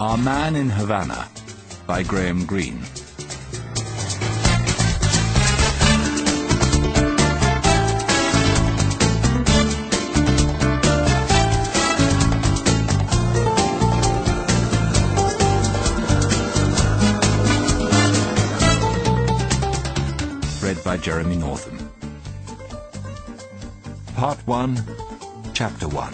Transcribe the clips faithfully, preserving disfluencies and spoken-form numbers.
Our Man in Havana by Graham Greene. Read by Jeremy Northam. Part one, Chapter one.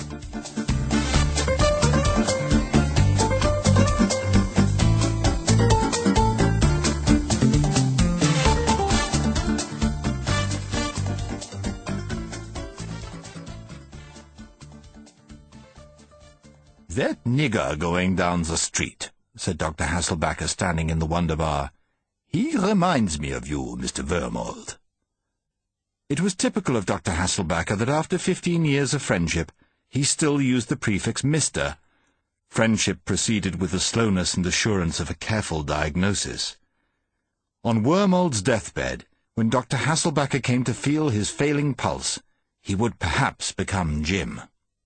"That nigger going down the street," said Doctor Hasselbacker, standing in the Wonder Bar. "He reminds me of you, Mister Wormold." It was typical of Doctor Hasselbacker that after fifteen years of friendship, he still used the prefix Mister Friendship proceeded with the slowness and assurance of a careful diagnosis. On Wormold's deathbed, when Doctor Hasselbacker came to feel his failing pulse, he would perhaps become Jim.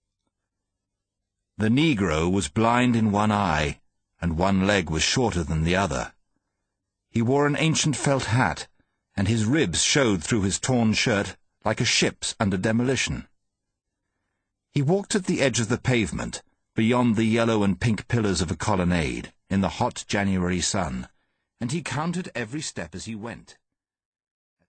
The Negro was blind in one eye, and one leg was shorter than the other. He wore an ancient felt hat, and his ribs showed through his torn shirt like a ship's under demolition. He walked at the edge of the pavement, beyond the yellow and pink pillars of a colonnade, in the hot January sun, and he counted every step as he went.